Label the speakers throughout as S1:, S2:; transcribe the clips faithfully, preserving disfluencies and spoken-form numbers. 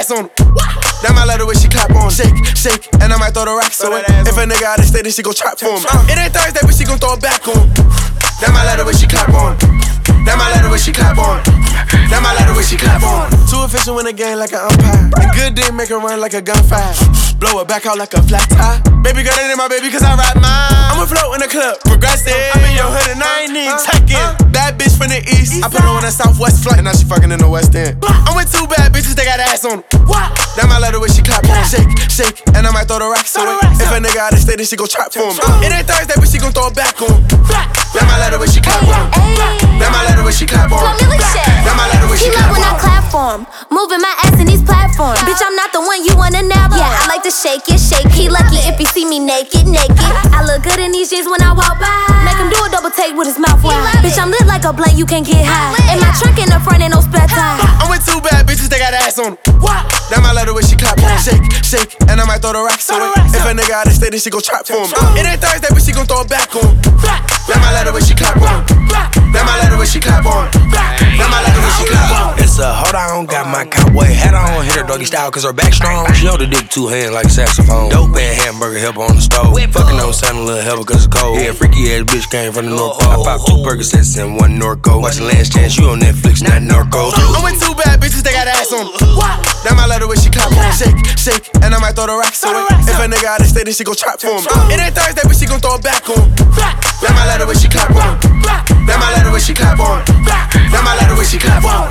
S1: ass on. Damn, I love the way she clap on. Shake, shake, and I might throw the racks on. If a nigga out of state, then she gon' trap for him. It ain't Thursday, but she gon' throw it back on. Damn, I love the way she clap on. Damn, I love the way she clap on. Damn, I love the way she clap on. Too efficient in the game like an umpire. A good dick make her run like a gunfire. Blow it back out like a flat tire. Baby girl, that ain't my baby cause I ride mine. I'ma float in the club, progressive. I'm in your hood and I ain't even checking. Bad bitch from the east. I put her on that southwest flight and now she fucking in the west end. I'm with two bad bitches, they got ass on them. Damn, I love the way she clap on. Shake, shake, and I might throw the racks on. If a nigga out of state, then she gon' trap for him. It ain't Thursday, but she gon' throw it back on. Damn, I love the way she clap on. Damn, I love the way she clap on. Damn, I love the way she clap on.
S2: He love when I clap for him, moving my ass in these platforms. Bitch, I'm not the one you wanna nab on. Yeah, I like to shake it, shake it. He lucky if he see me naked, naked. I look good in these jeans when I walk by. Make him do a double take with his mouth wide. Bitch, I'm lit like a blank, you can't get high. In my trunk in the front, ain't no spare tire.
S1: I'm with two bad bitches, they got ass on them. Damn, I love the way she clap on. Shake, shake, and I might throw the racks on. If a nigga out of state, then she gon' trap for him. It ain't Thursday, but she gon' throw it back on. Damn, I love the way she clap on. Damn, I love the way she clap on. Damn, I love the way she clap on.
S3: It's a hold on, got my cowboy hat on. Hit her doggy style cause her back strong. She hold the dick two hands like saxophone. Dope and hamburger helper on the stove. Fucking on sound a little helper cause it's cold. Yeah, freaky ass bitch came from the North Pole. I popped two Percocets and one Norco. Watching Last Chance, you on Netflix, not Narcos.
S1: I'm with two bad bitches, they got ass on them. Damn, I love the way she clap on. Shake, shake, and I might throw the racks on. If a nigga out of state, then she gon' trap for him. It ain't Thursday, but she gon' throw it back on. Damn, I love the way she clap on. Damn, I love the way she clap on. Damn, I love the way she clap on.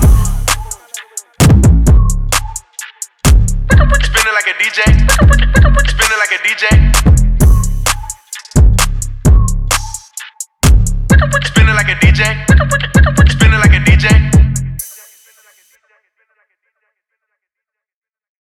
S1: Spinning like a D J. Spinning like a D J. Spinning like a D J.